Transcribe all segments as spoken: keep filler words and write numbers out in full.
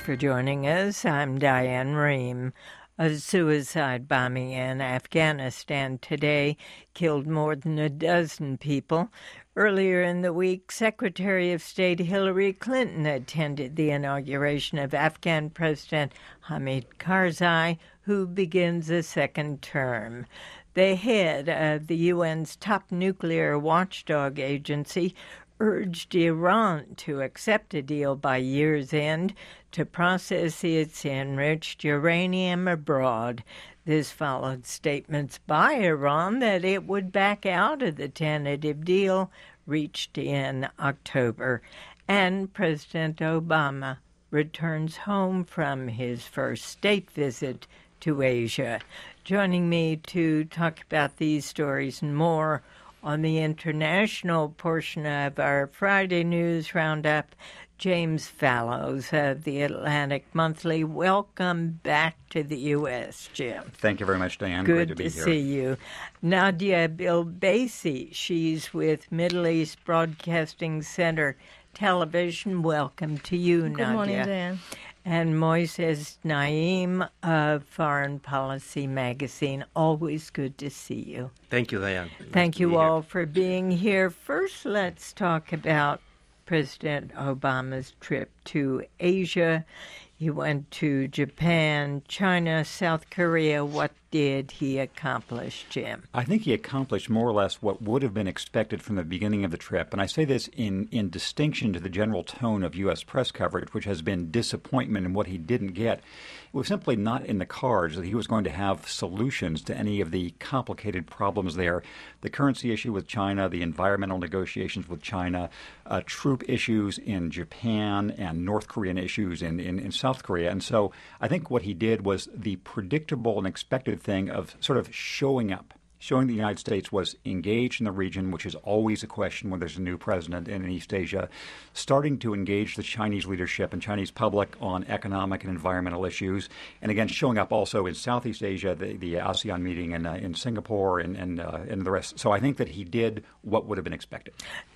for joining us. I'm Diane Rehm. A suicide bombing in Afghanistan today killed more than a dozen people. Earlier in the week, Secretary of State Hillary Clinton attended the inauguration of Afghan President Hamid Karzai, who begins a second term. The head of the U N's top nuclear watchdog agency urged Iran to accept a deal by year's end to process its enriched uranium abroad. This followed statements by Iran that it would back out of the tentative deal reached in October. And President Obama returns home from his first state visit to Asia. Joining me to talk about these stories and more on the international portion of our Friday News Roundup, James Fallows of the Atlantic Monthly. Welcome back to the U S, Jim. Thank you very much, Diane. Good Great to be to here. see you. Nadia Bilbaisi, she's with Middle East Broadcasting Center Television. Welcome to you, Good Nadia. Good morning, Diane. And Moises Naim of Foreign Policy Magazine. Always good to see you. Thank you, Diane. Thank nice you all here. for being here. First, let's talk about President Obama's trip to Asia. He went to Japan, China, South Korea. What did he accomplish, Jim? I think he accomplished more or less what would have been expected from the beginning of the trip. And I say this in, in distinction to the general tone of U S press coverage, which has been disappointment in what he didn't get. It was simply not in the cards that he was going to have solutions to any of the complicated problems there. The currency issue with China, the environmental negotiations with China, uh, troop issues in Japan, and North Korean issues in, in, in South Korea. And so I think what he did was the predictable and expected thing of sort of showing up, showing the United States was engaged in the region, which is always a question when there's a new president in East Asia, starting to engage the Chinese leadership and Chinese public on economic and environmental issues, and again showing up also in Southeast Asia, the, the ASEAN meeting in, uh, in Singapore and, and, uh, and the rest. So I think that he did what would have been expected.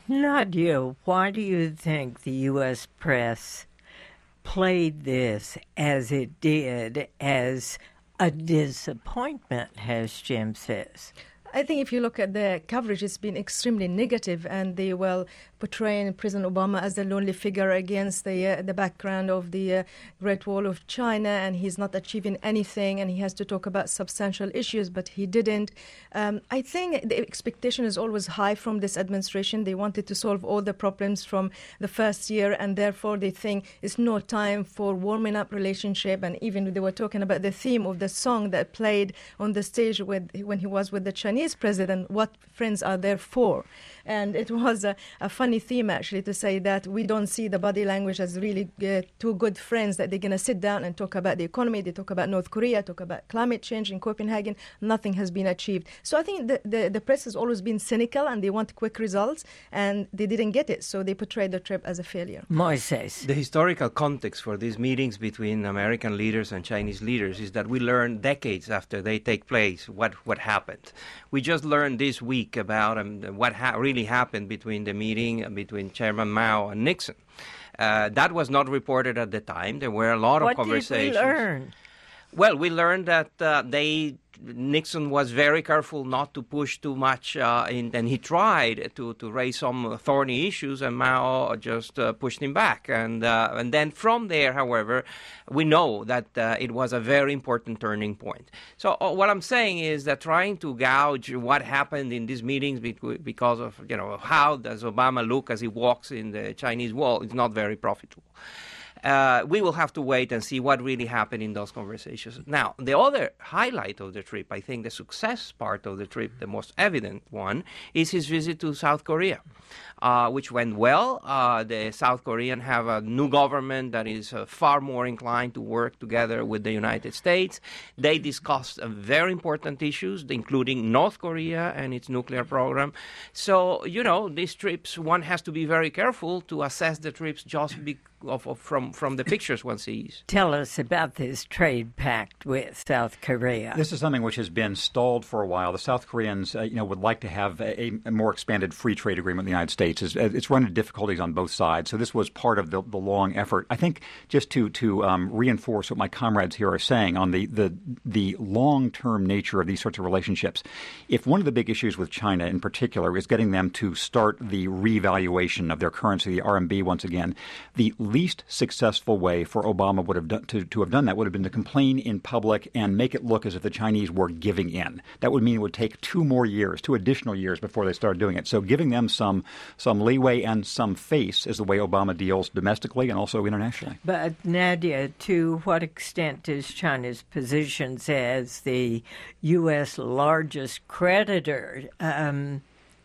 Nadia, why do you think the U S press played this as it did as a disappointment, as Jim says? I think if you look at the coverage, it's been extremely negative, and they will portraying President Obama as the lonely figure against the uh, the background of the uh, Great Wall of China, and he's not achieving anything, and he has to talk about substantial issues, but he didn't. Um, I think the expectation is always high from this administration. They wanted to solve all the problems from the first year, and therefore they think it's no time for warming up relationship. And even they were talking about the theme of the song that played on the stage with when he was with the Chinese president, what friends are there for? And it was a, a funny theme, actually, to say that we don't see the body language as really uh, two good friends, that they're going to sit down and talk about the economy, they talk about North Korea, talk about climate change in Copenhagen. Nothing has been achieved. So I think the, the, the press has always been cynical, and they want quick results, and they didn't get it. So they portrayed the trip as a failure. Moises. The historical context for these meetings between American leaders and Chinese leaders is that we learn decades after they take place what, what happened. We just learned this week about um, what ha- really happened between the meeting uh, between Chairman Mao and Nixon. Uh, that was not reported at the time. There were a lot of what conversations. What did we learn? Well, we learned that uh, they Nixon was very careful not to push too much, uh, in, and he tried to, to raise some thorny issues, and Mao just uh, pushed him back. And uh, and then from there, however, we know that uh, it was a very important turning point. So uh, what I'm saying is that trying to gouge what happened in these meetings because of, you know, how does Obama look as he walks in the Chinese wall is not very profitable. Uh, we will have to wait and see what really happened in those conversations. Now, the other highlight of the trip, I think the success part of the trip, the most evident one, is his visit to South Korea, uh, which went well. Uh, the South Koreans have a new government that is uh, far more inclined to work together with the United States. They discussed uh, very important issues, including North Korea and its nuclear program. So, you know, these trips, one has to be very careful to assess the trips just be- of, of from from the pictures one sees. Tell us about this trade pact with South Korea. This is something which has been stalled for a while. The South Koreans, uh, you know, would like to have a, a more expanded free trade agreement with the United States. It's, it's run into difficulties on both sides. So this was part of the, the long effort. I think just to to um, reinforce what my comrades here are saying on the the the long-term nature of these sorts of relationships. If one of the big issues with China in particular is getting them to start the revaluation of their currency, the R M B, once again, the least successful way for Obama would have done, to, to have done that would have been to complain in public and make it look as if the Chinese were giving in. That would mean it would take two more years, two additional years before they started doing it. So giving them some some leeway and some face is the way Obama deals domestically and also internationally. But Nadia, to what extent does China's position as the U S largest creditor um,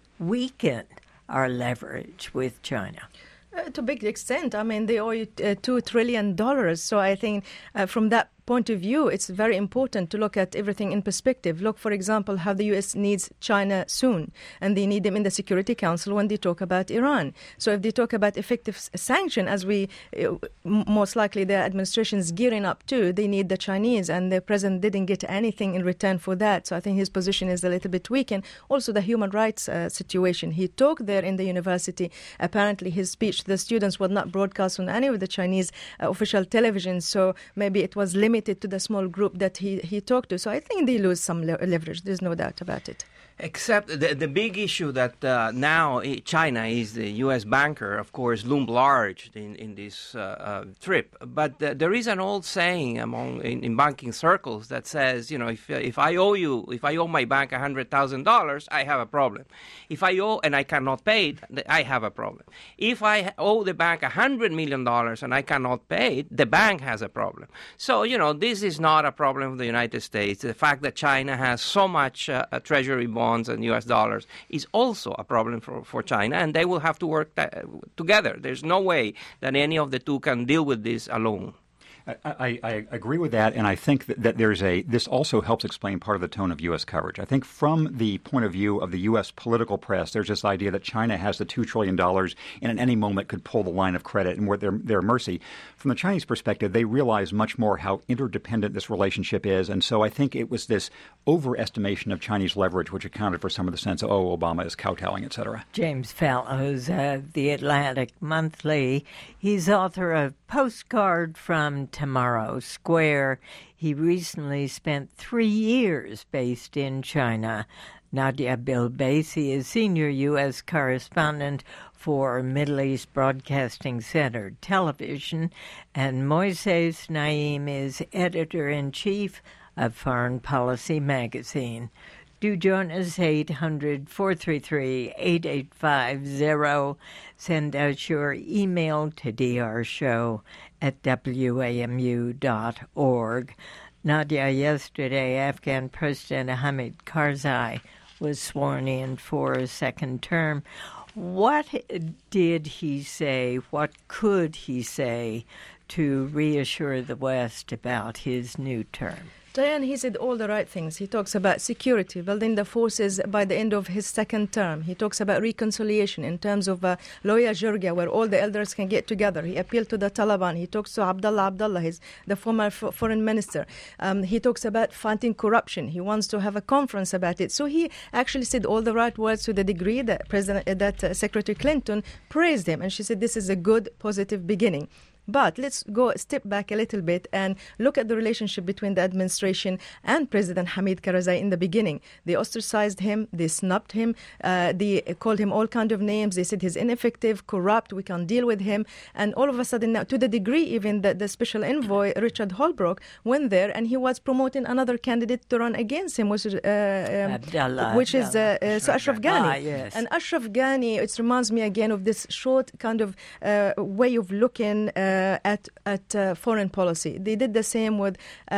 weaken our leverage with China? Uh, to a big extent. I mean, they owe you uh, two trillion dollars. So I think uh, from that point of view, it's very important to look at everything in perspective. Look, for example, how the U S needs China soon, and they need them in the Security Council when they talk about Iran. So if they talk about effective s- sanction, as we uh, most likely the administration is gearing up to, they need the Chinese, and the president didn't get anything in return for that. So I think his position is a little bit weak. And also the human rights uh, situation. He talked there in the university. Apparently his speech to the students was not broadcast on any of the Chinese uh, official television. So maybe it was limited to the small group that he, he talked to. So I think they lose some le- leverage. There's no doubt about it. Except the, the big issue that uh, now China is the U S banker, of course, loomed large in, in this uh, uh, trip. But uh, there is an old saying among in, in banking circles that says, you know, if if I owe you, if I owe my bank one hundred thousand dollars, I have a problem. If I owe and I cannot pay it, I have a problem. If I owe the bank one hundred million dollars and I cannot pay it, the bank has a problem. So, you know, this is not a problem of the United States. The fact that China has so much uh, treasury bonds and U S dollars is also a problem for, for China, and they will have to work th- together. There's no way that any of the two can deal with this alone. I, I, I agree with that, and I think that, that there's a this also helps explain part of the tone of U S coverage. I think from the point of view of the U S political press, there's this idea that China has the two trillion dollars and at any moment could pull the line of credit and we're at their, their mercy. From the Chinese perspective, they realize much more how interdependent this relationship is, and so I think it was this overestimation of Chinese leverage which accounted for some of the sense of, oh, Obama is kowtowing, et cetera. James Fallows of The Atlantic Monthly. He's author of Postcard from Tomorrow Square. He recently spent three years based in China. Nadia Bilbasi is senior U S correspondent for Middle East Broadcasting Center Television, and Moises Naim is editor-in-chief of Foreign Policy Magazine. Do join us, eight hundred, four three three, eight eight five zero. Send us your email to d r show at w a m u dot org. Nadia, yesterday, Afghan President Hamid Karzai was sworn in for a second term. What did he say, what could he say to reassure the West about his new term? Diane, he said all the right things. He talks about security, building the forces by the end of his second term. He talks about reconciliation in terms of uh, Loya Jirga, where all the elders can get together. He appealed to the Taliban. He talks to Abdullah Abdullah, his, the former f- foreign minister. Um, he talks about fighting corruption. He wants to have a conference about it. So he actually said all the right words to the degree that President, uh, that uh, Secretary Clinton praised him. And she said this is a good, positive beginning. But let's go a step back a little bit and look at the relationship between the administration and President Hamid Karzai in the beginning. They ostracized him, they snubbed him, uh, they called him all kinds of names. They said he's ineffective, corrupt, we can't deal with him. And all of a sudden, now, to the degree even that the special envoy, Richard Holbrooke, went there and he was promoting another candidate to run against him, which, uh, um, Abdullah, which is uh, uh, so Ashraf Ghani. Ah, yes. And Ashraf Ghani, it reminds me again of this short kind of uh, way of looking uh, at at uh, foreign policy. They did the same with uh,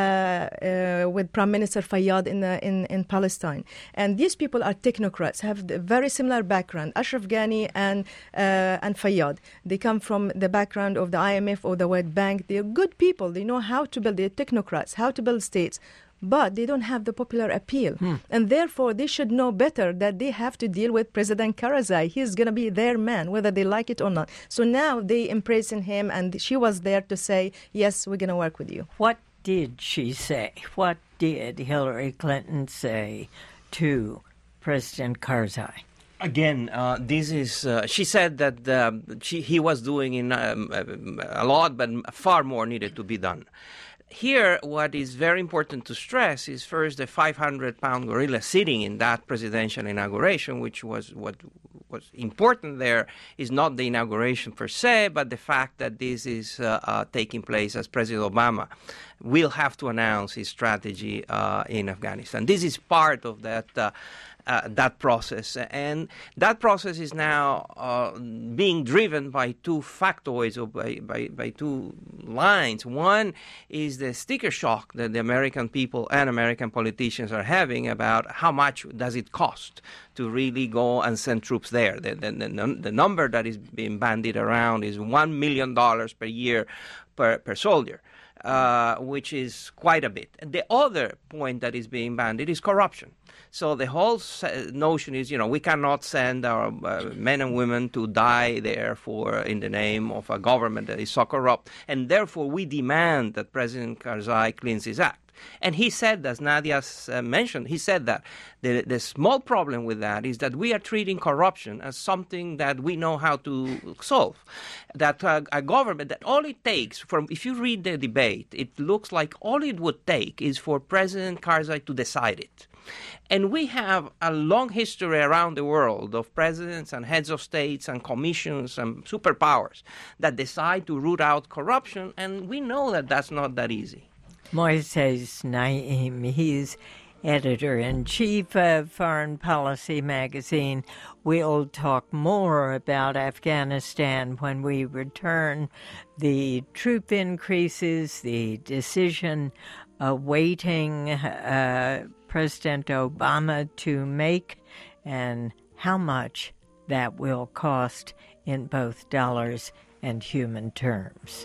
uh, with Prime Minister Fayyad in the, in in Palestine. And these people are technocrats, have a very similar background. Ashraf Ghani and uh, and Fayyad, they come from the background of the I M F or the World Bank. They are good people. They know how to build. They're technocrats, how to build states. but they don't have the popular appeal. Hmm. And therefore, they should know better that they have to deal with President Karzai. He's going to be their man, whether they like it or not. So now they embracing him, and she was there to say, yes, we're going to work with you. What did she say? What did Hillary Clinton say to President Karzai? Again, uh, this is. Uh, she said that uh, she, he was doing in, um, a lot, but far more needed to be done. Here, what is very important to stress is first the five hundred pound gorilla sitting in that presidential inauguration, which was what was important there is not the inauguration per se, but the fact that this is uh, uh, taking place as President Obama will have to announce his strategy uh, in Afghanistan. This is part of that. Uh, Uh, that process. And that process is now uh, being driven by two factoids, or by, by, by two lines. One is the sticker shock that the American people and American politicians are having about how much does it cost to really go and send troops there. The, the, the, the number that is being bandied around is one million dollars per year per, per soldier. Uh, which is quite a bit. And the other point that is being bandied is corruption. So the whole notion is, you know, we cannot send our uh, men and women to die there for in the name of a government that is so corrupt, and therefore we demand that President Karzai cleans his act. And he said, as Nadia uh, mentioned, he said that the, the small problem with that is that we are treating corruption as something that we know how to solve. That uh, a government, that all it takes, from if you read the debate, it looks like all it would take is for President Karzai to decide it. And we have a long history around the world of presidents and heads of states and commissions and superpowers that decide to root out corruption, and we know that that's not that easy. Moises Naim, he's editor-in-chief of Foreign Policy magazine. We'll talk more about Afghanistan when we return. The troop increases, the decision awaiting uh, President Obama to make, and how much that will cost in both dollars and human terms.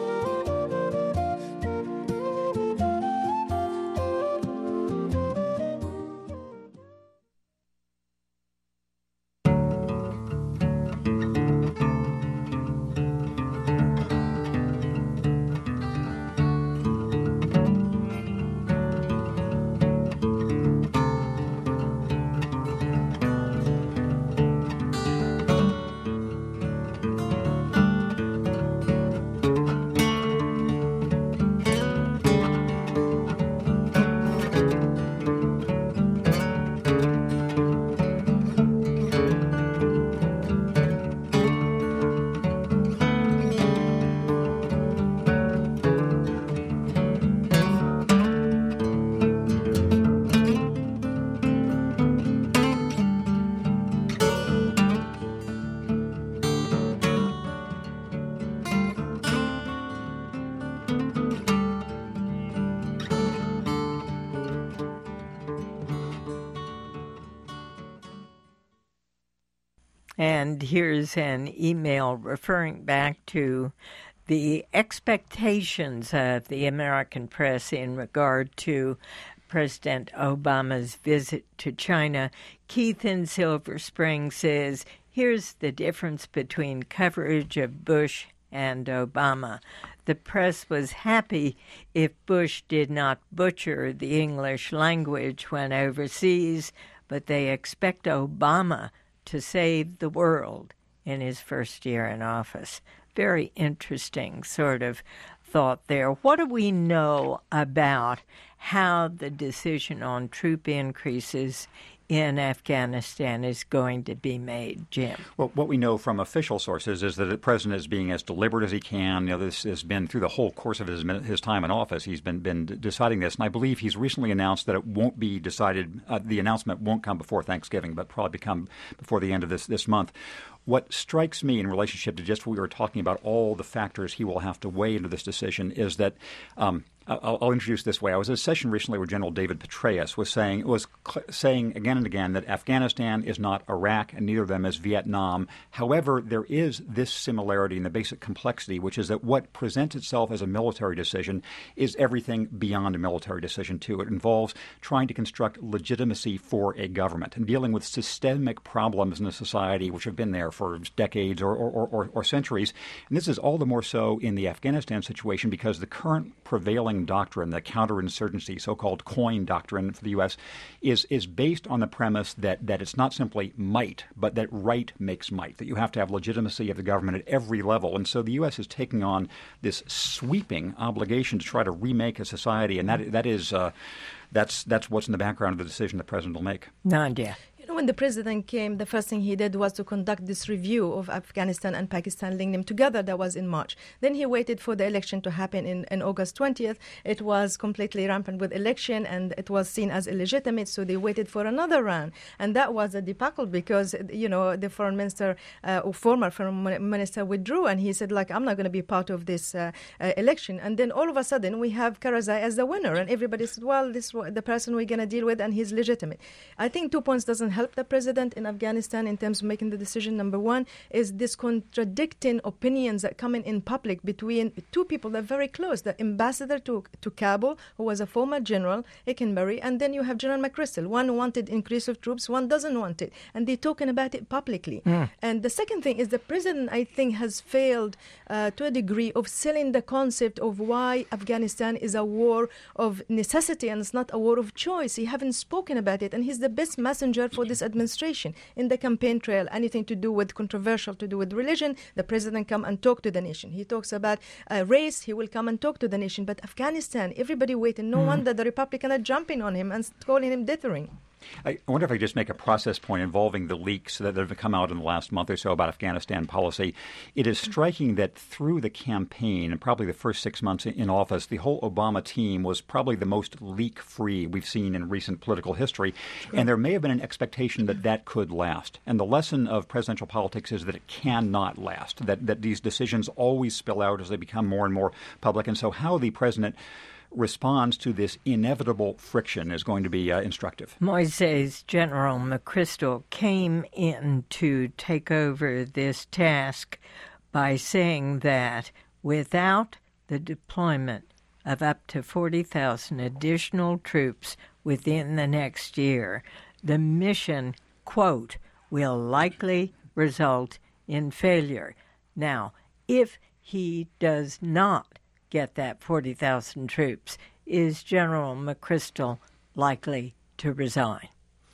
And here's an email referring back to the expectations of the American press in regard to President Obama's visit to China. Keith in Silver Spring says, here's the difference between coverage of Bush and Obama. The press was happy if Bush did not butcher the English language when overseas, but they expect Obama to save the world in his first year in office. Very interesting sort of thought there. What do we know about how the decision on troop increases in Afghanistan is going to be made, Jim? Well, what we know from official sources is that the president is being as deliberate as he can. You know, this has been through the whole course of his his time in office. He's been been deciding this, and I believe he's recently announced that it won't be decided. Uh, the announcement won't come before Thanksgiving, but probably come before the end of this this month. What strikes me in relationship to just what we were talking about, all the factors he will have to weigh into this decision, is that um, I'll, I'll introduce this way. I was at a session recently where General David Petraeus was saying was cl- saying again and again that Afghanistan is not Iraq and neither of them is Vietnam. However, there is this similarity in the basic complexity, which is that what presents itself as a military decision is everything beyond a military decision, too. It involves trying to construct legitimacy for a government and dealing with systemic problems in a society which have been there for decades or, or, or, or centuries. And this is all the more so in the Afghanistan situation because the current prevailing doctrine, the counterinsurgency, so-called COIN doctrine for the U S, is is based on the premise that, that it's not simply might, but that right makes might, that you have to have legitimacy of the government at every level. And so the U S is taking on this sweeping obligation to try to remake a society, and that that is uh, that's that's what's in the background of the decision the president will make. Nadia. When the president came, the first thing he did was to conduct this review of Afghanistan and Pakistan, link them together. That was in March. Then he waited for the election to happen in, in August twentieth. It was completely rampant with election, and it was seen as illegitimate, so they waited for another round. And that was a debacle because, you know, the foreign minister, uh, or former foreign minister withdrew, and he said, like, I'm not going to be part of this uh, uh, election. And then all of a sudden, we have Karzai as the winner, and everybody said, well, this is the person we're going to deal with, and he's legitimate. I think two points doesn't help the president in Afghanistan in terms of making the decision. Number one is this contradicting opinions that come in in public between two people that are very close. The ambassador to, to Kabul, who was a former general, Hickenberry, and then you have General McChrystal. One wanted increase of troops, one doesn't want it. And they're talking about it publicly. Mm. And the second thing is the president, I think, has failed uh, to a degree of selling the concept of why Afghanistan is a war of necessity and it's not a war of choice. He haven't spoken about it, and he's the best messenger for this administration. In the campaign trail, anything to do with controversial, to do with religion, the president come and talk to the nation. He talks about uh, race, he will come and talk to the nation. But Afghanistan, everybody waiting. No mm. wonder the Republicans are jumping on him and calling him dithering. I wonder if I could just make a process point involving the leaks that have come out in the last month or so about Afghanistan policy. It is striking that through the campaign and probably the first six months in office, the whole Obama team was probably the most leak-free we've seen in recent political history. Sure. And there may have been an expectation that that could last. And the lesson of presidential politics is that it cannot last, that, that these decisions always spill out as they become more and more public. And so how the president responds to this inevitable friction is going to be uh, instructive. Moises, General McChrystal came in to take over this task by saying that without the deployment of up to forty thousand additional troops within the next year, the mission, quote, will likely result in failure. Now, if he does not get that forty thousand troops, is General McChrystal likely to resign?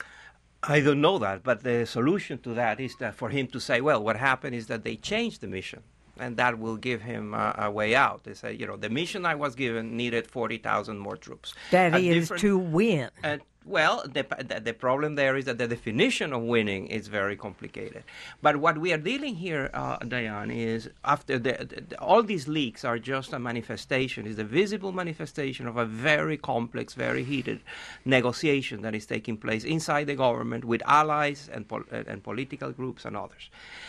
I don't know that, but the solution to that is that for him to say, well, what happened is that they changed the mission, and that will give him a, a way out. They say, you know, the mission I was given needed forty thousand more troops. That a is to win. Uh, Well, the, the the problem there is that the definition of winning is very complicated. But what we are dealing here, uh, Diane, is after the, the, all these leaks are just a manifestation, is the visible manifestation of a very complex, very heated negotiation that is taking place inside the government with allies and pol- and political groups and others.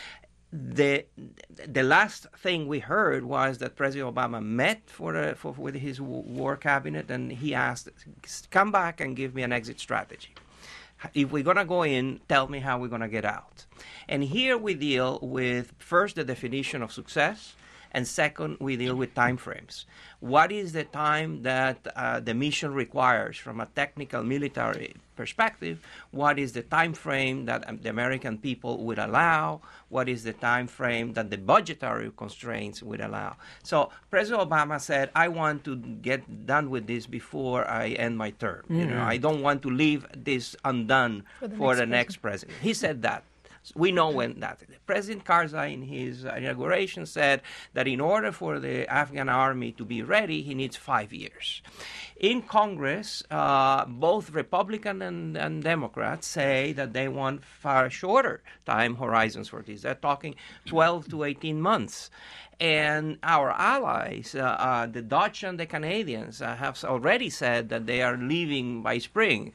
The the last thing we heard was that President Obama met for, a, for with his war cabinet, and he asked, come back and give me an exit strategy. If we're going to go in, tell me how we're going to get out. And here we deal with, first, the definition of success, and second, we deal with time frames. What is the time that uh, the mission requires from a technical military perspective? What is the time frame that um, the American people would allow? What is the time frame that the budgetary constraints would allow? So President Obama said, I want to get done with this before I end my term. Mm-hmm. You know, I don't want to leave this undone for the, for next, the next president. He said that. We know when that. President Karzai, in his inauguration, said that in order for the Afghan army to be ready, he needs five years. In Congress, uh, both Republican and, and Democrats say that they want far shorter time horizons for this. They're talking twelve to eighteen months. And our allies, uh, uh, the Dutch and the Canadians, uh, have already said that they are leaving by spring.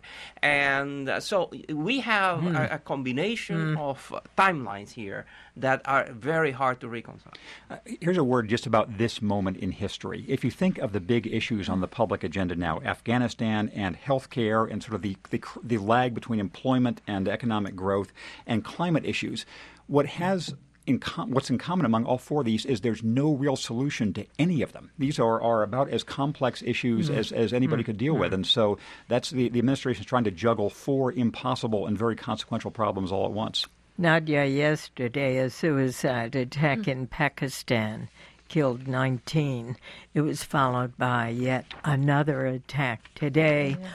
And uh, so we have mm. a, a combination mm. of uh, timelines here that are very hard to reconcile. Uh, here's a word just about this moment in history. If you think of the big issues on the public agenda now, Afghanistan and healthcare and sort of the, the, the lag between employment and economic growth and climate issues, what has In com- what's in common among all four of these is there's no real solution to any of them. These are, are about as complex issues mm-hmm. as, as anybody mm-hmm. could deal mm-hmm. with. And so that's the, the administration is trying to juggle four impossible and very consequential problems all at once. Nadia, yesterday a suicide attack mm-hmm. in Pakistan killed nineteen. It was followed by yet another attack today. Yeah.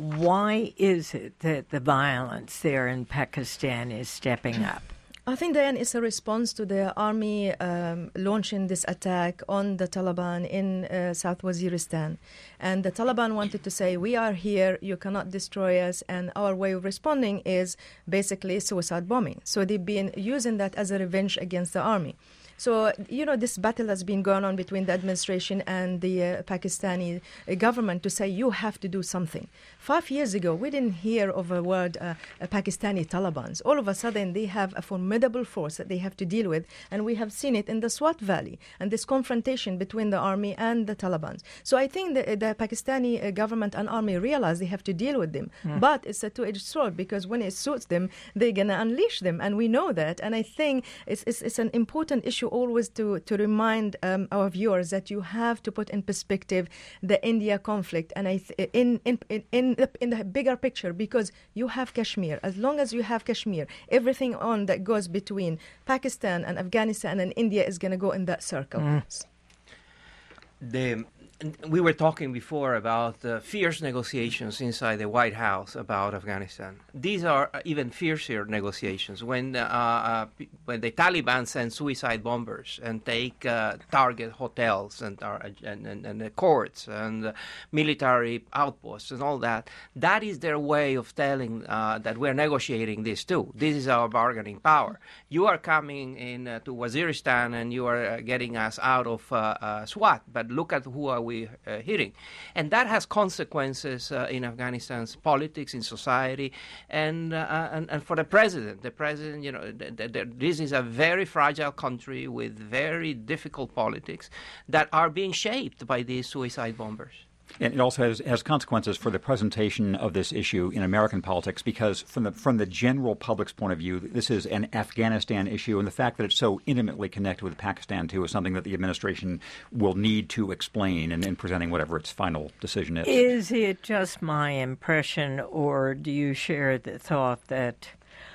Why is it that the violence there in Pakistan is stepping up? I think, Diane, it's a response to the army um, launching this attack on the Taliban in uh, South Waziristan. And the Taliban wanted to say, we are here, you cannot destroy us, and our way of responding is basically suicide bombing. So they've been using that as a revenge against the army. So, you know, this battle has been going on between the administration and the uh, Pakistani uh, government to say you have to do something. Five years ago, we didn't hear of a word uh, uh, Pakistani Talibans. All of a sudden, they have a formidable force that they have to deal with, and we have seen it in the Swat Valley and this confrontation between the army and the Taliban. So I think the, the Pakistani uh, government and army realize they have to deal with them. Mm. But it's a two-edged sword because when it suits them, they're going to unleash them, and we know that. And I think it's, it's, it's an important issue always to, to remind um, our viewers that you have to put in perspective the India conflict and I th- in, in, in, in, the, in the bigger picture, because you have Kashmir. As long as you have Kashmir, everything on that goes between Pakistan and Afghanistan and India is going to go in that circle. Mm. The We were talking before about the fierce negotiations inside the White House about Afghanistan. These are even fiercer negotiations. When uh, uh, when the Taliban send suicide bombers and take uh, target hotels and, uh, and, and, and the courts and uh, military outposts and all that, that is their way of telling uh, that we're negotiating this too. This is our bargaining power. You are coming in uh, to Waziristan and you are uh, getting us out of uh, uh, SWAT, but look at who are we Uh, hitting. And that has consequences uh, in Afghanistan's politics, in society, and, uh, and and for the president. The president, you know, th- th- th- this is a very fragile country with very difficult politics that are being shaped by these suicide bombers. And it also has, has consequences for the presentation of this issue in American politics, because from the from the general public's point of view, this is an Afghanistan issue, and the fact that it's so intimately connected with Pakistan, too, is something that the administration will need to explain in, in presenting whatever its final decision is. Is it just my impression, or do you share the thought that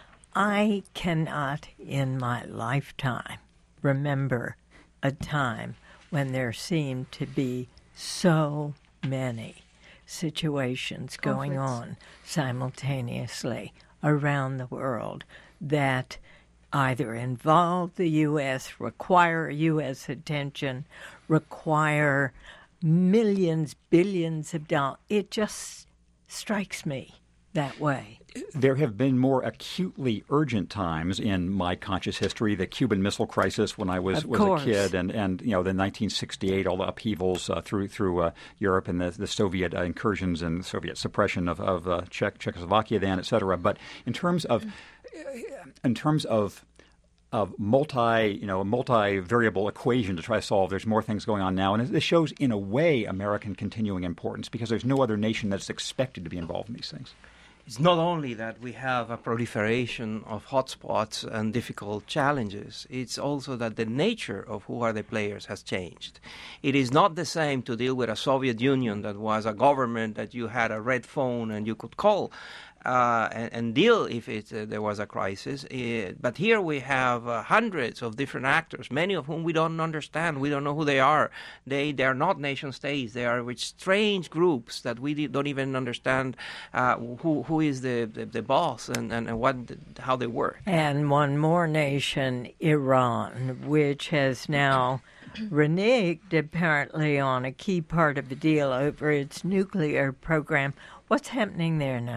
I cannot in my lifetime remember a time when there seemed to be so many situations going Conflicts. on simultaneously around the world that either involve the U S, require U S attention, require millions, billions of dollars? It just strikes me that way. There have been more acutely urgent times in my conscious history. The Cuban Missile Crisis when I was, was a kid, and, and you know the nineteen sixty-eight, all the upheavals uh, through through uh, Europe and the, the Soviet uh, incursions and Soviet suppression of, of uh, Czech, Czechoslovakia then, et cetera. But in terms of in terms of of multi, you know, a multi-variable equation to try to solve, there's more things going on now. And this shows, in a way, American continuing importance, because there's no other nation that's expected to be involved in these things. It's not only that we have a proliferation of hotspots and difficult challenges, it's also that the nature of who are the players has changed. It is not the same to deal with a Soviet Union that was a government that you had a red phone and you could call uh, and, and deal if it, uh, there was a crisis. Uh, but here we have uh, hundreds of different actors, many of whom we don't understand. We don't know who they are. They they are not nation states. They are with strange groups that we don't even understand uh, who who is the, the, the boss and, and, and what how they work. And one more nation, Iran, which has now reneged apparently on a key part of the deal over its nuclear program. What's happening there, Nadia?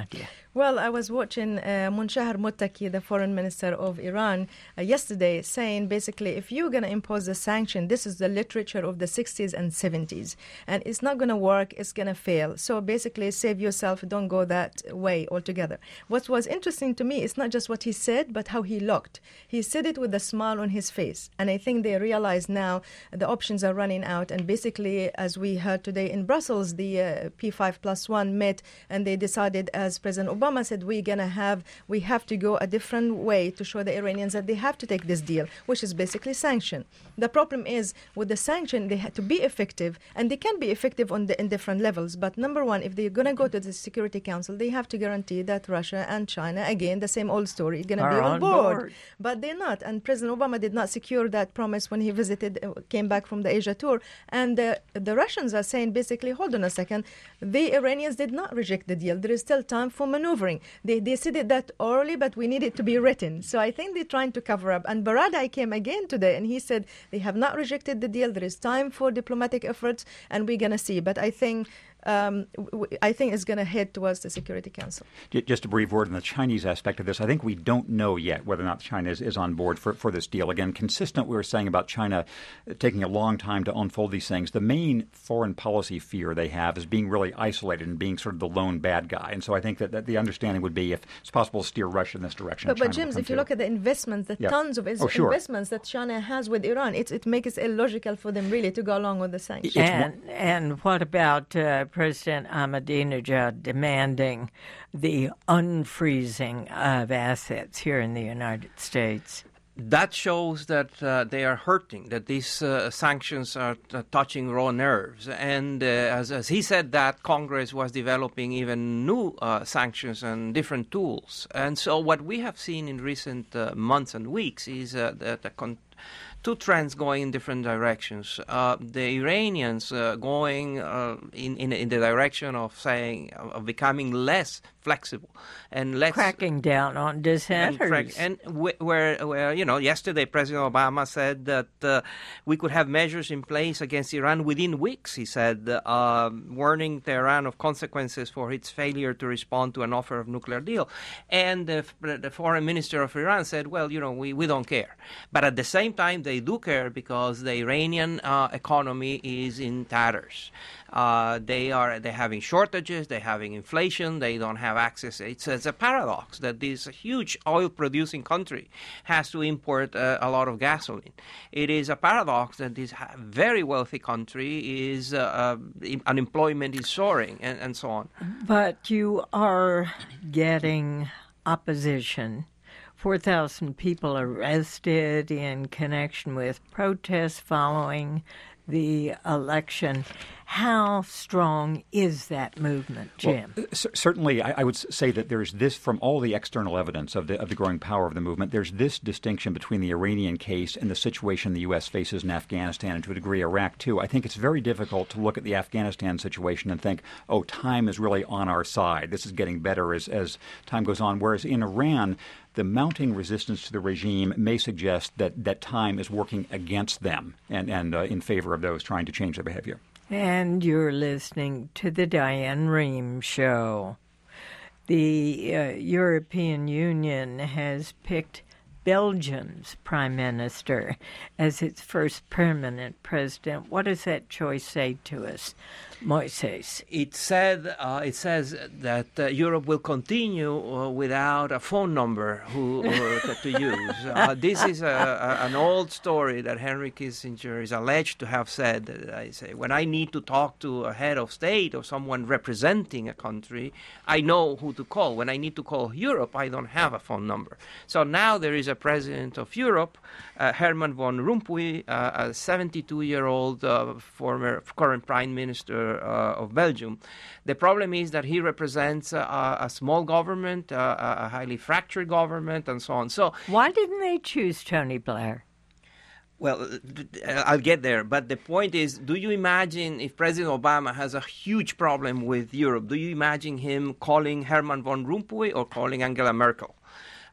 Well, I was watching uh, Munshahar Muttaqi, the foreign minister of Iran, uh, yesterday, saying basically, if you're going to impose a sanction, this is the literature of the sixties and seventies, and it's not going to work, it's going to fail. So basically, save yourself, don't go that way altogether. What was interesting to me is not just what he said, but how he looked. He said it with a smile on his face, and I think they realize now the options are running out, and basically, as we heard today in Brussels, the uh, P five plus one met, and they decided, as President Obama said, we're gonna have we have to go a different way to show the Iranians that they have to take this deal, which is basically sanction. The problem is with the sanction, they have to be effective, and they can be effective on the, in different levels. But number one, if they're gonna go to the Security Council, they have to guarantee that Russia and China, again, the same old story, gonna are be on, on board. board. But they're not, and President Obama did not secure that promise when he visited, uh, came back from the Asia tour. And uh, the Russians are saying basically, hold on a second, the Iranians did not reject the deal. There is still time for maneuvering. They, they said it that orally, but we need it to be written. So I think they're trying to cover up. And Baradei came again today, and he said they have not rejected the deal. There is time for diplomatic efforts, and we're going to see. But I think Um, w- I think it's going to head towards the Security Council. Just a brief word on the Chinese aspect of this. I think we don't know yet whether or not China is, is on board for, for this deal. Again, consistent we were saying about China taking a long time to unfold these things. The main foreign policy fear they have is being really isolated and being sort of the lone bad guy. And so I think that, that the understanding would be if it's possible to steer Russia in this direction. But, China but James, will come if you too. look at the investments, the Yeah. tons of is- Oh, sure. investments that China has with Iran, it, it makes it illogical for them really to go along with the sanctions. It's And, and what about uh, President Ahmadinejad demanding the unfreezing of assets here in the United States? That shows that uh, they are hurting, that these uh, sanctions are t- touching raw nerves. And uh, as, as he said that, Congress was developing even new uh, sanctions and different tools. And so what we have seen in recent uh, months and weeks is uh, that the con- two trends going in different directions. Uh, the Iranians uh, going uh, in, in in the direction of saying of becoming less flexible and less Cracking down on and, dissenters. crack- and wh- where where you know yesterday President Obama said that uh, we could have measures in place against Iran within weeks. He said, uh, warning Tehran of consequences for its failure to respond to an offer of nuclear deal. And the, the foreign minister of Iran said, well, you know, we, we don't care. But at the same time, they do care because the Iranian uh, economy is in tatters. Uh, they are they're having shortages, they're having inflation, they don't have access. It's, it's a paradox that this huge oil-producing country has to import uh, a lot of gasoline. It is a paradox that this ha- very wealthy country is uh, uh, unemployment is soaring, and, and so on. But you are getting opposition. four thousand people arrested in connection with protests following the election. How strong is that movement, Jim? Well, c- certainly, I, I would say that there's this, from all the external evidence of the of the growing power of the movement, there's this distinction between the Iranian case and the situation the U S faces in Afghanistan, and to a degree Iraq too. I think it's very difficult to look at the Afghanistan situation and think, oh, time is really on our side. This is getting better as, as time goes on. Whereas in Iran, the mounting resistance to the regime may suggest that, that time is working against them and, and uh, in favor of those trying to change their behavior. And you're listening to the Diane Rehm Show. The uh, European Union has picked Belgium's prime minister as its first permanent president. What does that choice say to us, Moises? It said uh, it says that uh, Europe will continue uh, without a phone number who uh, to use. Uh, this is a, a, an old story that Henry Kissinger is alleged to have said. That I say, when I need to talk to a head of state or someone representing a country, I know who to call. When I need to call Europe, I don't have a phone number. So now there is a president of Europe, uh, Herman van Rompuy, uh, a seventy-two-year-old uh, former current prime minister uh, of Belgium. The problem is that he represents uh, a small government, uh, a highly fractured government, and so on. So Why didn't they choose Tony Blair? Well, I'll get there. But the point is, do you imagine if President Obama has a huge problem with Europe, do you imagine him calling Herman van Rompuy or calling Angela Merkel?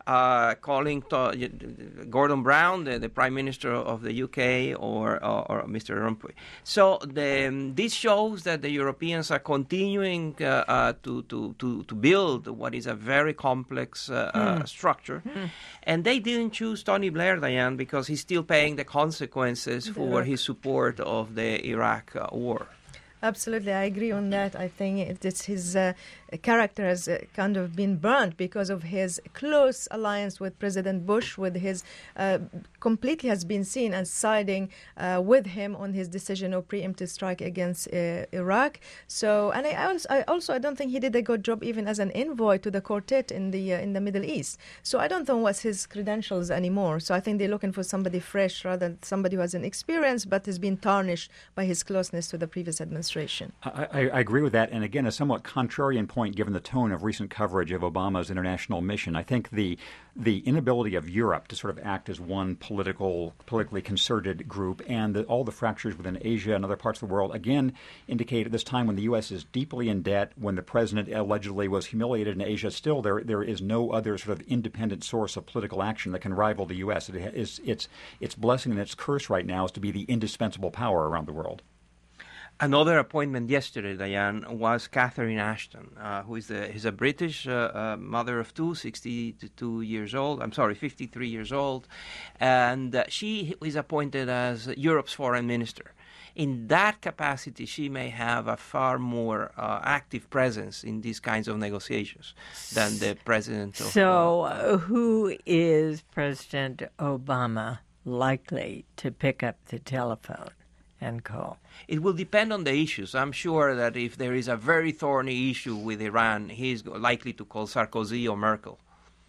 uh, calling to, Gordon Brown, the, the Prime Minister of the U K, or, or, or Mister Rompuy. So the, um, this shows that the Europeans are continuing uh, uh, to, to, to, to build what is a very complex uh, mm. uh, structure. Mm. And they didn't choose Tony Blair, Diane, because he's still paying the consequences for his support of the Iraq uh, war. Absolutely, I agree on that. I think it, it's his uh, character has uh, kind of been burnt because of his close alliance with President Bush, with his uh, completely has been seen as siding uh, with him on his decision of preemptive strike against uh, Iraq. So, and I also, I also I don't think he did a good job even as an envoy to the quartet in the uh, in the Middle East. So I don't know what's his credentials anymore. So I think they're looking for somebody fresh rather than somebody who has an experience but has been tarnished by his closeness to the previous administration. I, I, I agree with that. And again, a somewhat contrarian point given the tone of recent coverage of Obama's international mission. I think the the inability of Europe to sort of act as one political, politically concerted group and the, all the fractures within Asia and other parts of the world, again, indicate at this time when the U S is deeply in debt, when the president allegedly was humiliated in Asia, still there there is no other sort of independent source of political action that can rival the U S. It is, it's, its blessing and its curse right now is to be the indispensable power around the world. Another appointment yesterday, Diane, was Catherine Ashton, uh, who is, a, is a British uh, uh, mother of two, sixty-two years old. I'm sorry, fifty-three years old. And uh, she is appointed as Europe's foreign minister. In that capacity, she may have a far more uh, active presence in these kinds of negotiations than the president of... So uh, who is President Obama likely to pick up the telephone and call? It will depend on the issues. I'm sure that if there is a very thorny issue with Iran, he's likely to call Sarkozy or Merkel.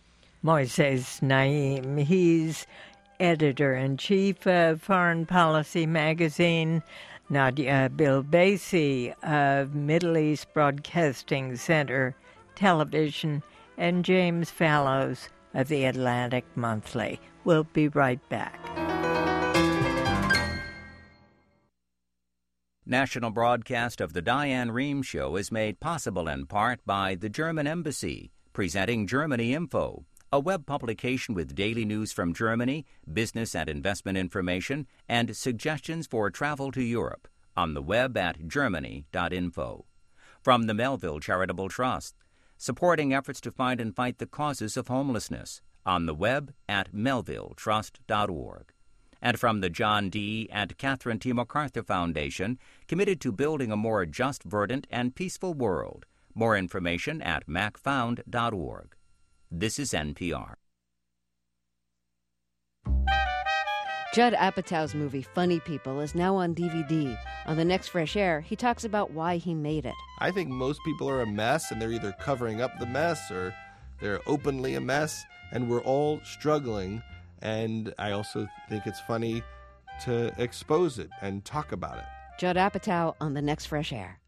Moises Naim, he's editor-in-chief of Foreign Policy magazine. Nadia Bilbaisi of Middle East Broadcasting Center Television, and James Fallows of The Atlantic Monthly. We'll be right back. National broadcast of the Diane Rehm Show is made possible in part by the German Embassy, presenting Germany Info, a web publication with daily news from Germany, business and investment information, and suggestions for travel to Europe on the web at germany dot info. From the Melville Charitable Trust, supporting efforts to find and fight the causes of homelessness on the web at melville trust dot org. And from the John D. and Catherine T. MacArthur Foundation, committed to building a more just, verdant, and peaceful world. More information at mac found dot org. This is N P R. Judd Apatow's movie Funny People is now on D V D. On The Next Fresh Air, he talks about why he made it. I think most people are a mess, and they're either covering up the mess or they're openly a mess, and we're all struggling. And I also think it's funny to expose it and talk about it. Judd Apatow on The Next Fresh Air.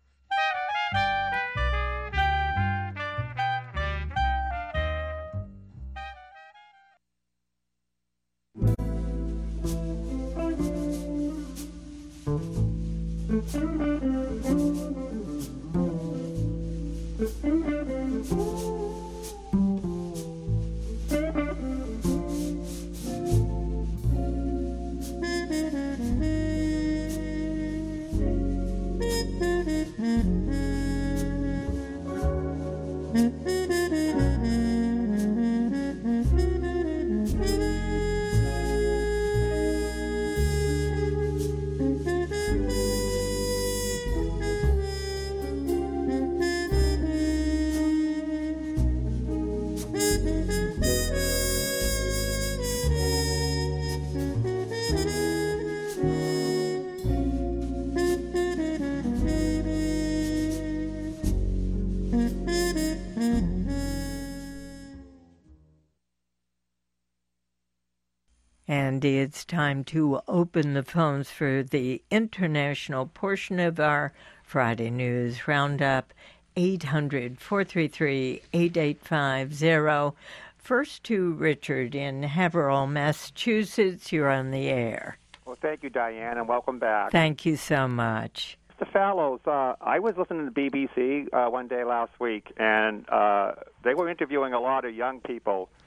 And it's time to open the phones for the international portion of our Friday News Roundup. eight hundred, four three three, eight eight five zero. First to Richard in Haverhill, Massachusetts. You're on the air. Well, thank you, Diane, and welcome back. Thank you so much. Mister Fallows, uh, I was listening to the B B C uh, one day last week, and uh, they were interviewing a lot of young people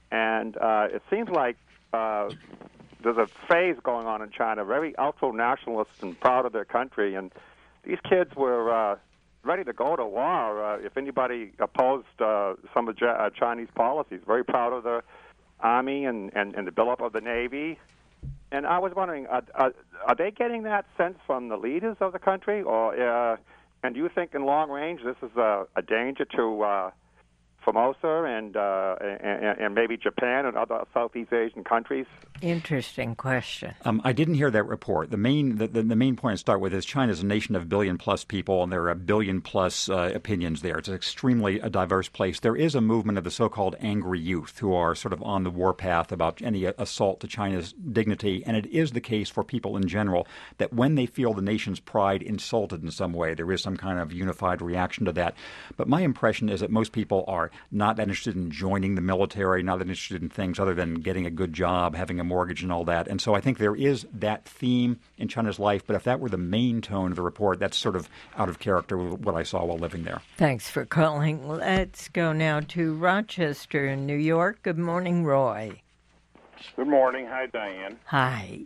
And uh, it seems like uh, there's a phase going on in China, very ultra-nationalist and proud of their country. And these kids were uh, ready to go to war uh, if anybody opposed uh, some of uh, Chinese policies, very proud of the Army and, and, and the build-up of the Navy. And I was wondering, uh, uh, are they getting that sense from the leaders of the country? or uh, And do you think in long range this is a, a danger to uh, Formosa and, uh, and and maybe Japan and other Southeast Asian countries? Interesting question. Um, I didn't hear that report. The main the, the, the main point to start with is China is a nation of billion-plus people, and there are a billion-plus uh, opinions there. It's an extremely a diverse place. There is a movement of the so-called angry youth who are sort of on the warpath about any assault to China's dignity, and it is the case for people in general that when they feel the nation's pride insulted in some way, there is some kind of unified reaction to that. But my impression is that most people are not that interested in joining the military, not that interested in things other than getting a good job, having a mortgage and all that. And so I think there is that theme in China's life, but if that were the main tone of the report, that's sort of out of character with what I saw while living there. Thanks for calling. Let's go now to Rochester, New York. Good morning, Roy. Good morning. Hi, Diane. Hi.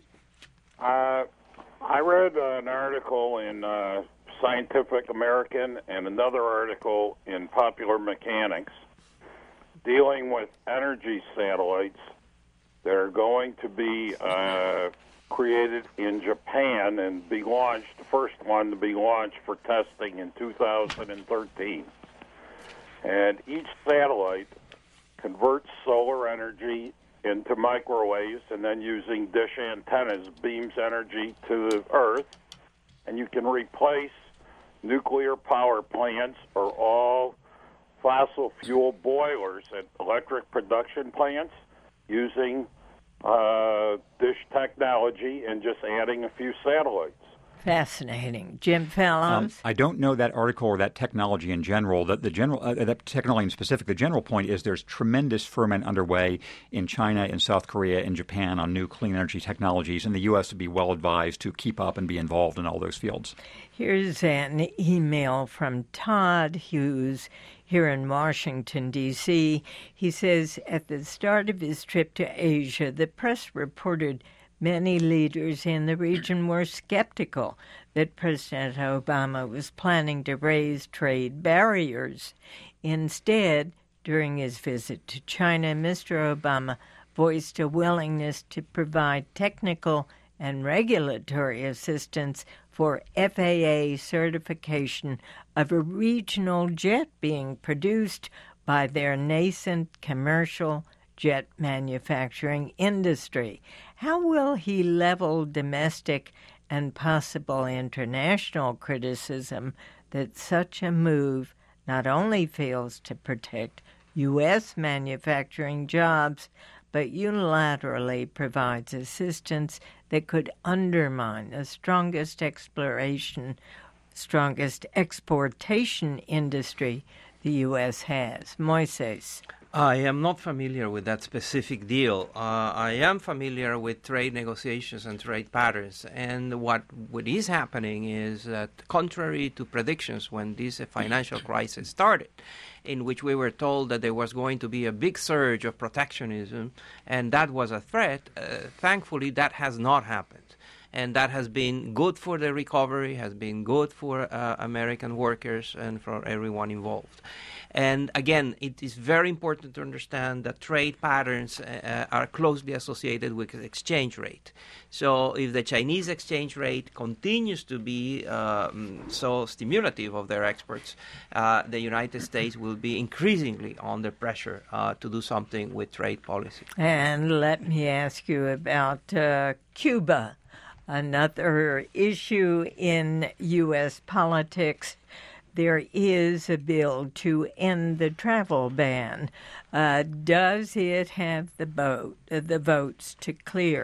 Uh, I read uh, an article in uh, Scientific American and another article in Popular Mechanics dealing with energy satellites that are going to be uh, created in Japan and be launched, the first one to be launched for testing in two thousand thirteen. And each satellite converts solar energy into microwaves and then using dish antennas beams energy to the Earth. And you can replace nuclear power plants or all fossil fuel boilers at electric production plants using uh, dish technology and just adding a few satellites. Fascinating. Jim Fallows? Um, I don't know that article or that technology in general. That the general, uh, that technology in specific, the general point is there's tremendous ferment underway in China, in South Korea, in Japan on new clean energy technologies, and the U S would be well advised to keep up and be involved in all those fields. Here's an email from Todd Hughes here in Washington, D C He says, at the start of his trip to Asia, the press reported many leaders in the region were skeptical that President Obama was planning to raise trade barriers. Instead, during his visit to China, Mister Obama voiced a willingness to provide technical and regulatory assistance for F A A certification of a regional jet being produced by their nascent commercial jet manufacturing industry. How will he level domestic and possible international criticism that such a move not only fails to protect U S manufacturing jobs, but unilaterally provides assistance that could undermine the strongest exploration, strongest exportation industry the U S has? Moises. I am not familiar with that specific deal. Uh, I am familiar with trade negotiations and trade patterns. And what, what is happening is that, contrary to predictions when this financial crisis started, in which we were told that there was going to be a big surge of protectionism, and that was a threat, uh, thankfully that has not happened. And that has been good for the recovery, has been good for uh, American workers and for everyone involved. And again, it is very important to understand that trade patterns uh, are closely associated with exchange rate. So if the Chinese exchange rate continues to be um, so stimulative of their exports, uh, the United States will be increasingly under pressure uh, to do something with trade policy. And let me ask you about uh, Cuba, another issue in U S politics. There is a bill to end the travel ban. Uh, does it have the vote, uh, the votes to clear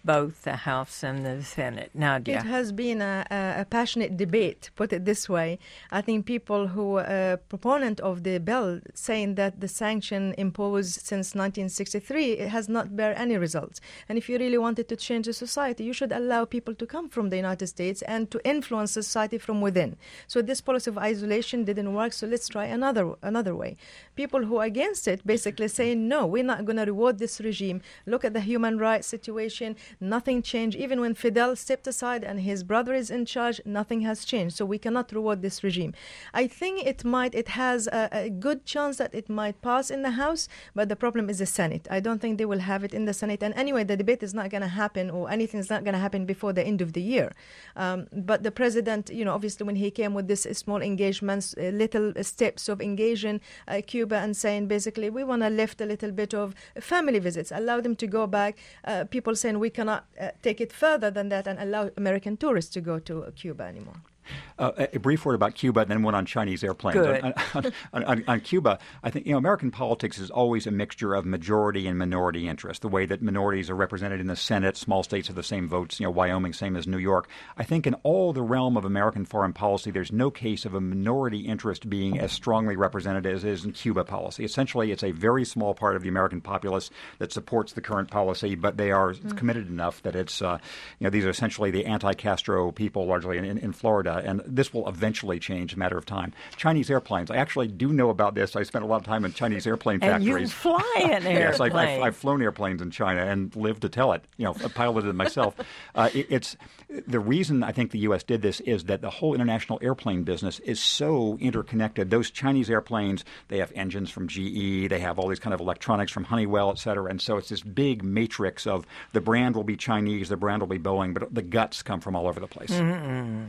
both the House and the Senate. Nadia. It has been a, a passionate debate, put it this way. I think people who are uh, proponent of the bill saying that the sanction imposed since nineteen sixty-three it has not bear any results. And if you really wanted to change the society, you should allow people to come from the United States and to influence society from within. So this policy of isolation didn't work, so let's try another another way. People who are against it basically saying, no, we're not going to reward this regime. Look at the human rights situation. Nothing changed. Even when Fidel stepped aside and his brother is in charge, nothing has changed. So we cannot reward this regime. I think it might, it has a, a good chance that it might pass in the House, but the problem is the Senate. I don't think they will have it in the Senate. And anyway, the debate is not going to happen, or anything is not going to happen before the end of the year. Um, but the president, you know, obviously when he came with this small engagements, uh, little steps of engaging uh, Cuba and saying basically we want to lift a little bit of family visits, allow them to go back. Uh, people saying we cannot uh, take it further than that and allow American tourists to go to Cuba anymore. Uh, a brief word about Cuba, then one on Chinese airplanes. Good. On, on, on, on, on Cuba, I think you know American politics is always a mixture of majority and minority interest. The way that minorities are represented in the Senate, small states have the same votes. You know, Wyoming, same as New York. I think in all the realm of American foreign policy, there's no case of a minority interest being as strongly represented as is in Cuba policy. Essentially, it's a very small part of the American populace that supports the current policy, but they are mm. committed enough that it's uh, you know these are essentially the anti-Castro people, largely in, in Florida. And this will eventually change, a matter of time. Chinese airplanes. I actually do know about this. I spent a lot of time in Chinese airplane factories. And you fly an airplane. Yes, I've, I've, I've flown airplanes in China and lived to tell it. You know, piloted it myself. Uh, it, it's the reason I think the U S did this is that the whole international airplane business is so interconnected. Those Chinese airplanes, they have engines from G E. They have all these kind of electronics from Honeywell, et cetera. And so it's this big matrix of the brand will be Chinese, the brand will be Boeing, but the guts come from all over the place. Mm-hmm.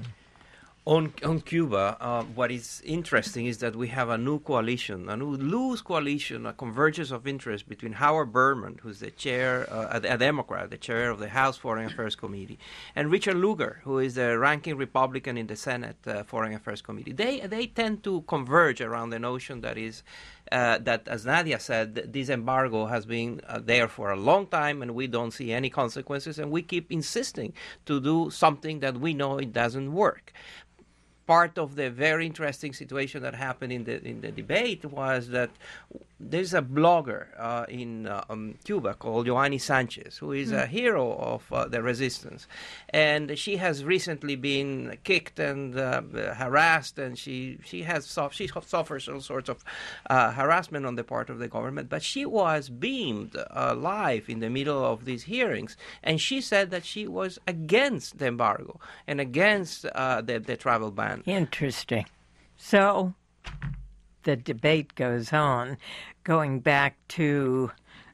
On, on Cuba, uh, what is interesting is that we have a new coalition, a new loose coalition, a convergence of interest between Howard Berman, who's the chair, uh, a, a Democrat, the chair of the House Foreign Affairs Committee, and Richard Lugar, who is the ranking Republican in the Senate uh, Foreign Affairs Committee. They they tend to converge around the notion that is uh, that, as Nadia said, this embargo has been uh, there for a long time, and we don't see any consequences, and we keep insisting to do something that we know it doesn't work. Part of the very interesting situation that happened in the in the debate was that there's a blogger uh, in uh, um, Cuba called Joanny Sanchez, who is mm. a hero of uh, the resistance, and she has recently been kicked and uh, harassed, and she she has she suffers all sorts of uh, harassment on the part of the government. But she was beamed uh, live in the middle of these hearings, and she said that she was against the embargo and against uh, the the travel ban. Interesting. So the debate goes on. Going back to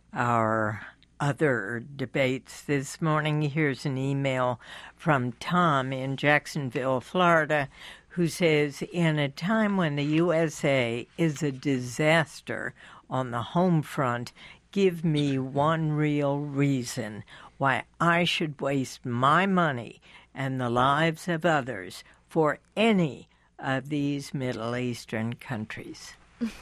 our other debates this morning, here's an email from Tom in Jacksonville, Florida, who says, in a time when the U S A is a disaster on the home front, give me one real reason why I should waste my money and the lives of others for any of these Middle Eastern countries.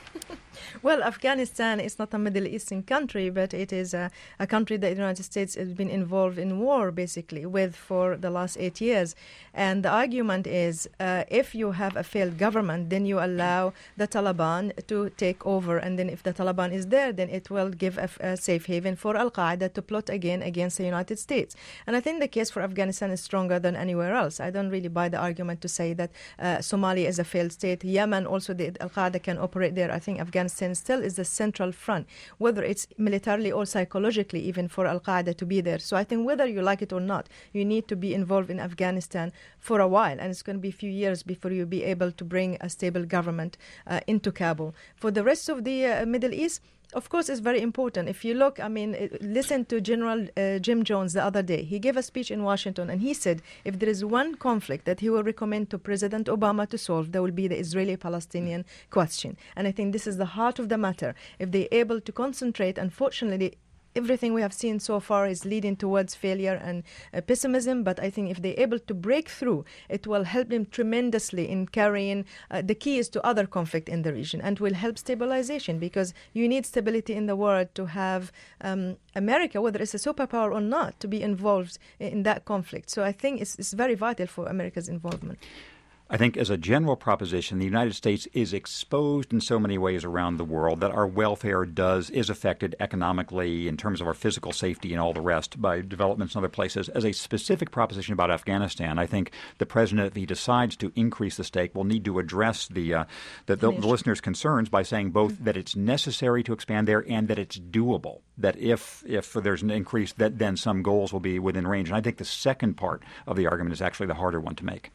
Well, Afghanistan is not a Middle Eastern country, but it is a, a country that the United States has been involved in war, basically, with for the last eight years. And the argument is, uh, if you have a failed government, then you allow the Taliban to take over. And then if the Taliban is there, then it will give a, a safe haven for Al-Qaeda to plot again against the United States. And I think the case for Afghanistan is stronger than anywhere else. I don't really buy the argument to say that uh, Somalia is a failed state. Yemen, also, the Al-Qaeda can operate there. I think Afghanistan still is the central front, whether it's militarily or psychologically, even for Al-Qaeda to be there. So I think whether you like it or not, you need to be involved in Afghanistan for a while, and it's going to be a few years before you'll be able to bring a stable government uh, into Kabul. For the rest of the uh, Middle East, of course, it's very important. If you look, I mean, listen to General uh, Jim Jones the other day. He gave a speech in Washington, and he said if there is one conflict that he will recommend to President Obama to solve, that will be the Israeli-Palestinian question. And I think this is the heart of the matter. If they're able to concentrate, unfortunately, everything we have seen so far is leading towards failure and uh, pessimism, but I think if they're able to break through, it will help them tremendously in carrying uh, the keys to other conflict in the region, and will help stabilization, because you need stability in the world to have um, America, whether it's a superpower or not, to be involved in that conflict. So I think it's, it's very vital for America's involvement. I think as a general proposition, the United States is exposed in so many ways around the world that our welfare does is affected economically in terms of our physical safety and all the rest by developments in other places. As a specific proposition about Afghanistan, I think the president, if he decides to increase the stake, will need to address the uh, the, the, the listeners' concerns by saying both mm-hmm. that it's necessary to expand there and that it's doable. That if if there's an increase, that then some goals will be within range. And I think the second part of the argument is actually the harder one to make.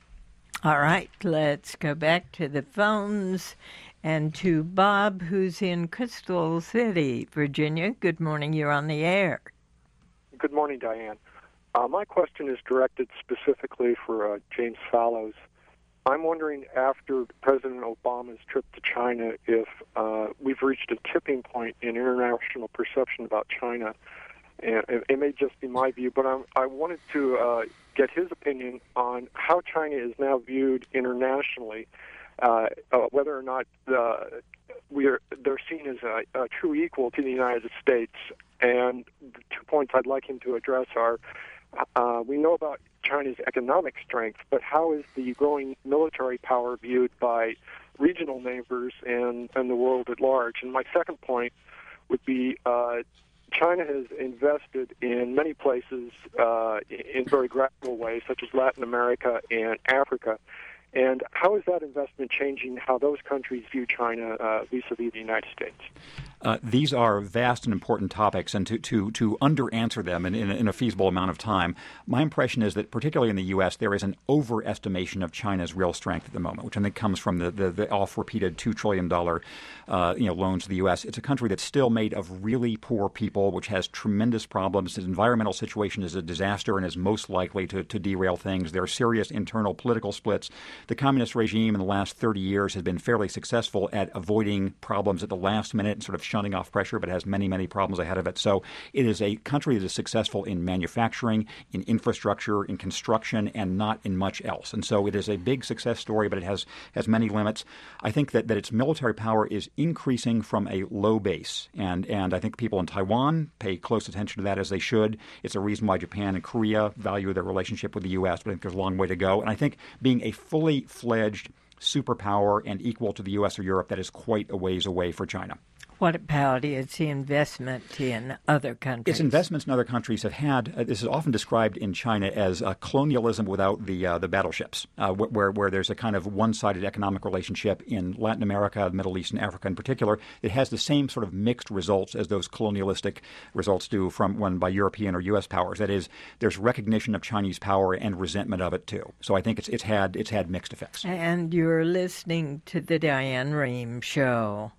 All right, let's go back to the phones and to Bob, who's in Crystal City, Virginia. Good morning. You're on the air. Good morning, Diane. Uh, my question is directed specifically for uh, James Fallows. I'm wondering, after President Obama's trip to China, if uh, we've reached a tipping point in international perception about China. And it, it may just be my view, but I'm, I wanted to uh, get his opinion on how China is now viewed internationally, uh, uh, whether or not uh, we are, they're seen as a, a true equal to the United States. And the two points I'd like him to address are, uh, we know about China's economic strength, but how is the growing military power viewed by regional neighbors and, and the world at large? And my second point would be, uh, China has invested in many places uh, in very gradual ways, such as Latin America and Africa. And how is that investment changing how those countries view China uh, vis-a-vis the United States? Uh, these are vast and important topics, and to, to, to under-answer them in, in, in a feasible amount of time, my impression is that particularly in the U S, there is an overestimation of China's real strength at the moment, which I think comes from the, the, the oft-repeated two trillion dollars uh, you know, loans to the U S. It's a country that's still made of really poor people, which has tremendous problems. Its environmental situation is a disaster and is most likely to, to derail things. There are serious internal political splits. The communist regime in the last thirty years has been fairly successful at avoiding problems at the last minute and sort of shunning off pressure, but has many, many problems ahead of it. So it is a country that is successful in manufacturing, in infrastructure, in construction, and not in much else. And so it is a big success story, but it has, has many limits. I think that, that its military power is increasing from a low base. And, and I think people in Taiwan pay close attention to that, as they should. It's a reason why Japan and Korea value their relationship with the U S, but I think there's a long way to go. And I think being a fully fledged superpower and equal to the U S or Europe, that is quite a ways away for China. What about its investment in other countries? Its investments in other countries have had, uh, this is often described in China as uh, colonialism without the uh, the battleships, uh, wh- where, where there's a kind of one-sided economic relationship in Latin America, the Middle East, and Africa in particular. It has the same sort of mixed results as those colonialistic results do from when by European or U S powers. That is, there's recognition of Chinese power and resentment of it, too. So I think it's it's had it's had mixed effects. And you're listening to the Diane Rehm Show.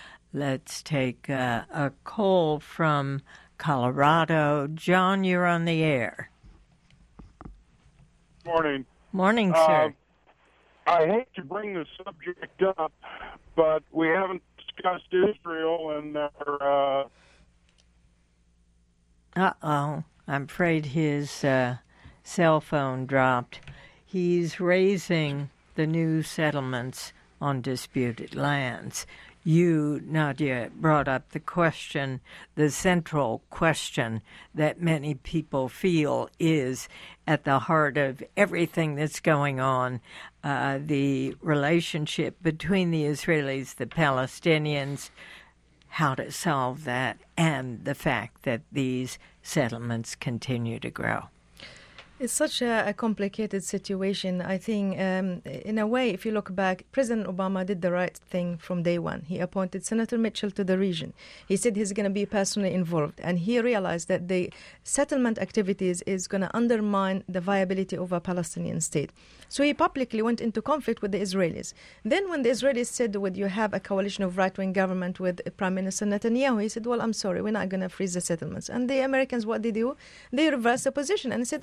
Let's take uh, a call from Colorado. John, you're on the air. Morning. Morning, uh, sir. I hate to bring the subject up, but we haven't discussed Israel and their... Uh... Uh-oh. I'm afraid his uh, cell phone dropped. He's raising the new settlements on disputed lands. You, Nadia, brought up the question, the central question that many people feel is at the heart of everything that's going on, uh, the relationship between the Israelis, the Palestinians, how to solve that, and the fact that these settlements continue to grow. It's such a, a complicated situation. I think, um, in a way, if you look back, President Obama did the right thing from day one. He appointed Senator Mitchell to the region. He said he's going to be personally involved, and he realized that the settlement activities is going to undermine the viability of a Palestinian state. So he publicly went into conflict with the Israelis. Then when the Israelis said, would you have a coalition of right-wing government with Prime Minister Netanyahu, he said, well, I'm sorry, we're not going to freeze the settlements. And the Americans, what they do? They reversed the position and said, okay, fine.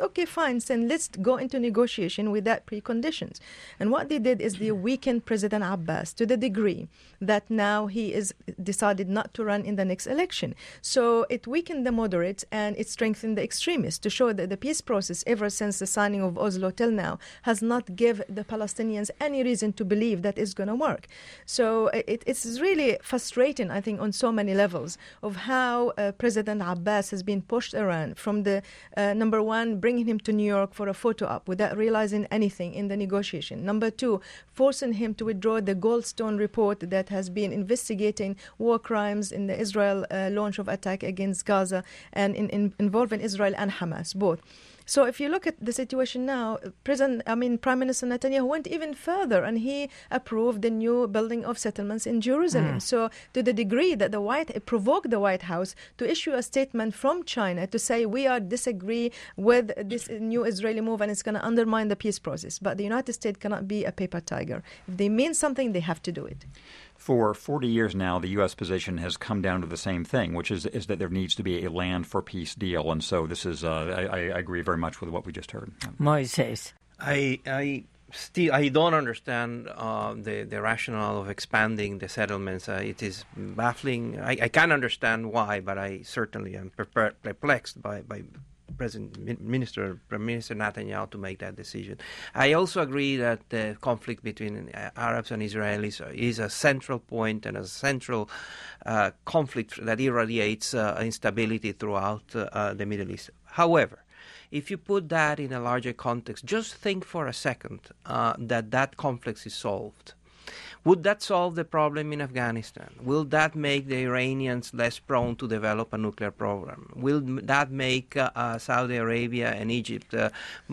fine, then let's go into negotiation with that preconditions. And what they did is they weakened President Abbas to the degree that now he is decided not to run in the next election. So it weakened the moderates and it strengthened the extremists to show that the peace process ever since the signing of Oslo till now has not given the Palestinians any reason to believe that it's going to work. So it, it's really frustrating, I think, on so many levels of how uh, President Abbas has been pushed around from the, uh, number one, bringing him to New York for a photo op without realizing anything in the negotiation. Number two, forcing him to withdraw the Goldstone report that has been investigating war crimes in the Israel uh, launch of attack against Gaza and in, in, involving Israel and Hamas, both. So if you look at the situation now, President, I mean, Prime Minister Netanyahu went even further and he approved the new building of settlements in Jerusalem. Mm. So to the degree that the White it provoked the White House to issue a statement from China to say we are disagree with this new Israeli move and it's going to undermine the peace process. But the United States cannot be a paper tiger. If they mean something, they have to do it. For forty years now, the U S position has come down to the same thing, which is is that there needs to be a land for peace deal. And so this is, uh, I, I agree very much with what we just heard. Moises. I, I still, I don't understand uh, the, the rationale of expanding the settlements. Uh, it is baffling. I, I can understand why, but I certainly am perplexed by, by President Minister Prime Minister Netanyahu to make that decision. I also agree that the conflict between Arabs and Israelis is a central point and a central uh, conflict that irradiates uh, instability throughout uh, the Middle East. However, if you put that in a larger context, just think for a second uh, that that conflict is solved. Would that solve the problem in Afghanistan? Will that make the Iranians less prone to develop a nuclear program? Will that make uh, uh, Saudi Arabia and Egypt uh,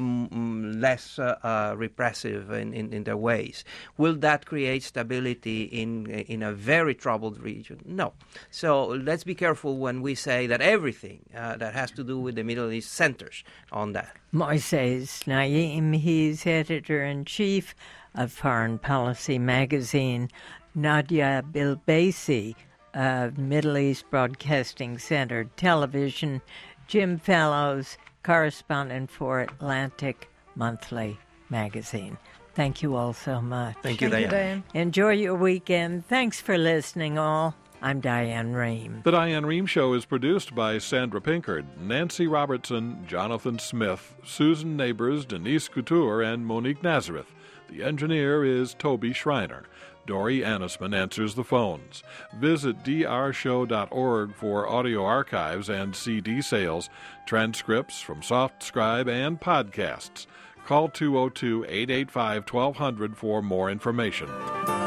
m- less uh, uh, repressive in, in, in their ways? Will that create stability in in a very troubled region? No. So let's be careful when we say that everything uh, that has to do with the Middle East centers on that. Moises Naim, he's editor-in-chief of Foreign Policy magazine. Nadia Bilbaisi of Middle East Broadcasting Center Television. Jim Fallows, correspondent for Atlantic Monthly magazine. Thank you all so much. Thank you, Thank Diane. you, Diane. Enjoy your weekend. Thanks for listening, all. I'm Diane Rehm. The Diane Rehm Show is produced by Sandra Pinkard, Nancy Robertson, Jonathan Smith, Susan Neighbors, Denise Couture, and Monique Nazareth. The engineer is Toby Schreiner. Dory Annisman answers the phones. Visit d r show dot org for audio archives and C D sales, transcripts from SoftScribe, and podcasts. Call two oh two, eight eight five, one two zero zero for more information.